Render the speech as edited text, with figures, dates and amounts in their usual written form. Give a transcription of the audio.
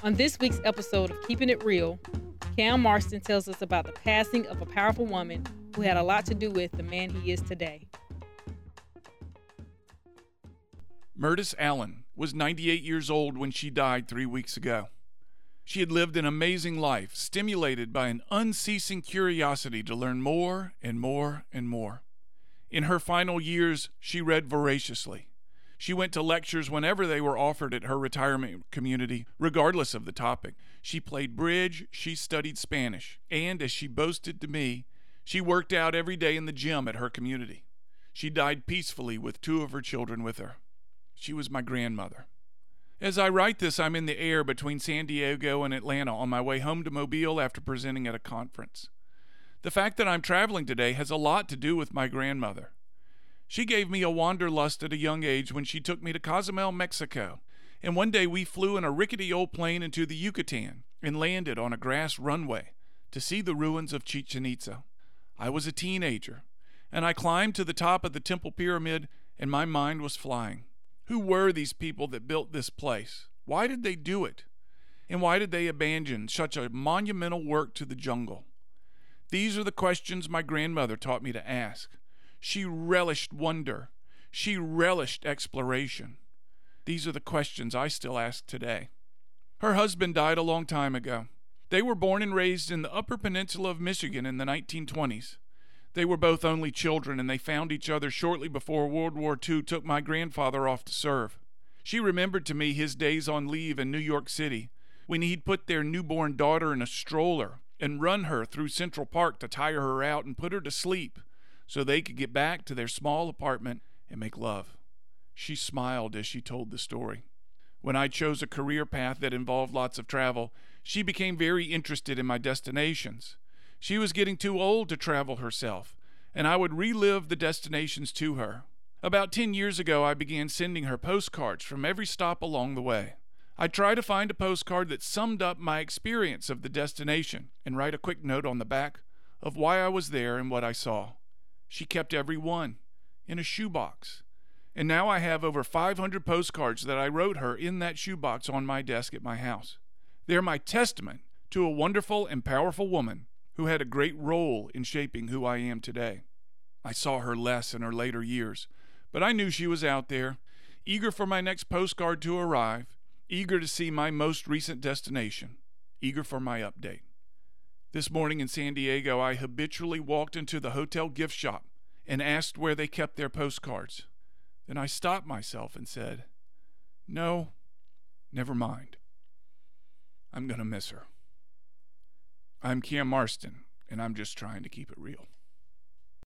On this week's episode of Keeping It Real, Cam Marston tells us about the passing of a powerful woman who had a lot to do with the man he is today. Myrtis Allen was 98 years old when she died 3 weeks ago. She had lived an amazing life, stimulated by an unceasing curiosity to learn more and more and more. In her final years, she read voraciously. She went to lectures whenever they were offered at her retirement community, regardless of the topic. She played bridge, she studied Spanish, and as she boasted to me, she worked out every day in the gym at her community. She died peacefully with 2 of her children with her. She was my grandmother. As I write this, I'm in the air between San Diego and Atlanta on my way home to Mobile after presenting at a conference. The fact that I'm traveling today has a lot to do with my grandmother. She gave me a wanderlust at a young age when she took me to Cozumel, Mexico, and one day we flew in a rickety old plane into the Yucatan and landed on a grass runway to see the ruins of Chichen Itza. I was a teenager, and I climbed to the top of the Temple Pyramid, and my mind was flying. Who were these people that built this place? Why did they do it? And why did they abandon such a monumental work to the jungle? These are the questions my grandmother taught me to ask. She relished wonder. She relished exploration. These are the questions I still ask today. Her husband died a long time ago. They were born and raised in the Upper Peninsula of Michigan in the 1920s. They were both only children, and they found each other shortly before World War II took my grandfather off to serve. She remembered to me his days on leave in New York City, when he'd put their newborn daughter in a stroller and run her through Central Park to tire her out and put her to sleep so they could get back to their small apartment and make love. She smiled as she told the story. When I chose a career path that involved lots of travel, she became very interested in my destinations. She was getting too old to travel herself, and I would relive the destinations to her. About 10 years ago, I began sending her postcards from every stop along the way. I'd try to find a postcard that summed up my experience of the destination and write a quick note on the back of why I was there and what I saw. She kept every one in a shoebox, and now I have over 500 postcards that I wrote her in that shoebox on my desk at my house. They're my testament to a wonderful and powerful woman who had a great role in shaping who I am today. I saw her less in her later years, but I knew she was out there, eager for my next postcard to arrive, eager to see my most recent destination, eager for my update. This morning in San Diego, I habitually walked into the hotel gift shop and asked where they kept their postcards. Then I stopped myself and said, "No, never mind. I'm going to miss her." I'm Cam Marston, and I'm just trying to keep it real.